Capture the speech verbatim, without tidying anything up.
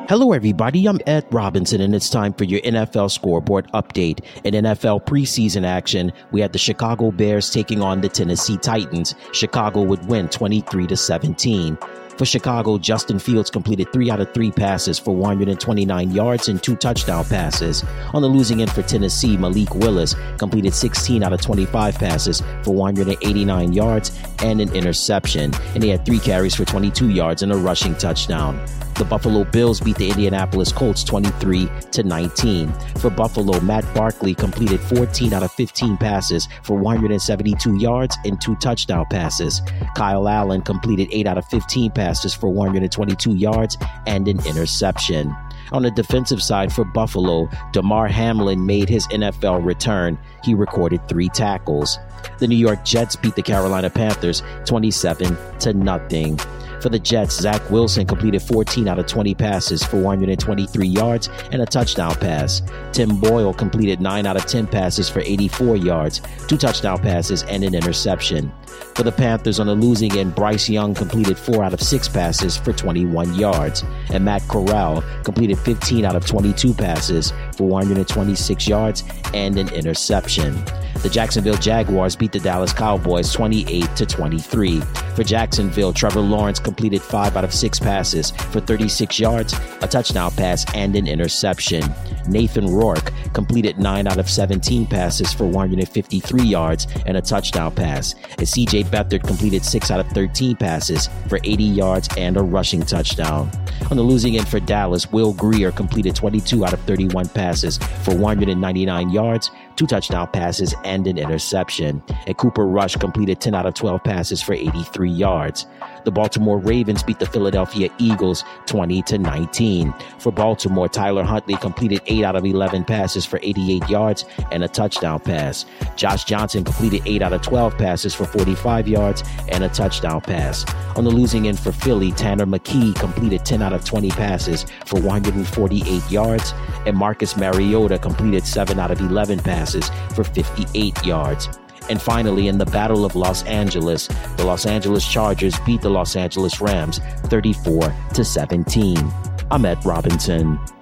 Hello, everybody. I'm Ed Robinson, and it's time for your N F L scoreboard update. In N F L preseason action, we had the Chicago Bears taking on the Tennessee Titans. Chicago would win twenty-three to seventeen. For Chicago, Justin Fields completed three out of three passes for one hundred twenty-nine yards and two touchdown passes. On the losing end for Tennessee, Malik Willis completed sixteen out of twenty-five passes for one hundred eighty-nine yards and an interception, and he had three carries for twenty-two yards and a rushing touchdown. The Buffalo Bills beat the Indianapolis Colts twenty-three to nineteen. For Buffalo, Matt Barkley completed fourteen out of fifteen passes for one hundred seventy-two yards and two touchdown passes. Kyle Allen completed eight out of fifteen passes for one hundred twenty-two yards and an interception. On the defensive side for Buffalo, Damar Hamlin made his N F L return. He recorded three tackles. The New York Jets beat the Carolina Panthers twenty-seven to nothing. For the Jets, Zach Wilson completed fourteen out of twenty passes for one hundred twenty-three yards and a touchdown pass. Tim Boyle completed nine out of ten passes for eighty-four yards, two touchdown passes, and an interception. For the Panthers, on the losing end, Bryce Young completed four out of six passes for twenty-one yards, and Matt Corral completed fifteen out of twenty-two passes for one hundred twenty-six yards and an interception. The Jacksonville Jaguars beat the Dallas Cowboys twenty-eight to twenty-three. For Jacksonville, Trevor Lawrence completed five out of six passes for thirty-six yards, a touchdown pass, and an interception. Nathan Rourke completed nine out of seventeen passes for one hundred fifty-three yards and a touchdown pass. And C J Beathard completed six out of thirteen passes for eighty yards and a rushing touchdown. On the losing end for Dallas, Will Grier completed twenty-two out of thirty-one passes for one hundred ninety-nine yards, two touchdown passes, and an interception. And Cooper Rush completed ten out of twelve passes for eighty-three yards. The Baltimore Ravens beat the Philadelphia Eagles twenty to nineteen. For Baltimore, Tyler Huntley completed eight out of eleven passes for eighty-eight yards and a touchdown pass. Josh Johnson completed eight out of twelve passes for forty-five yards and a touchdown pass. On the losing end for Philly, Tanner McKee completed ten out of twenty passes for one hundred forty-eight yards, and Marcus Mariota completed seven out of eleven passes for fifty-eight yards. And finally, in the Battle of Los Angeles, the Los Angeles Chargers beat the Los Angeles Rams thirty-four to seventeen. I'm Ed Robinson.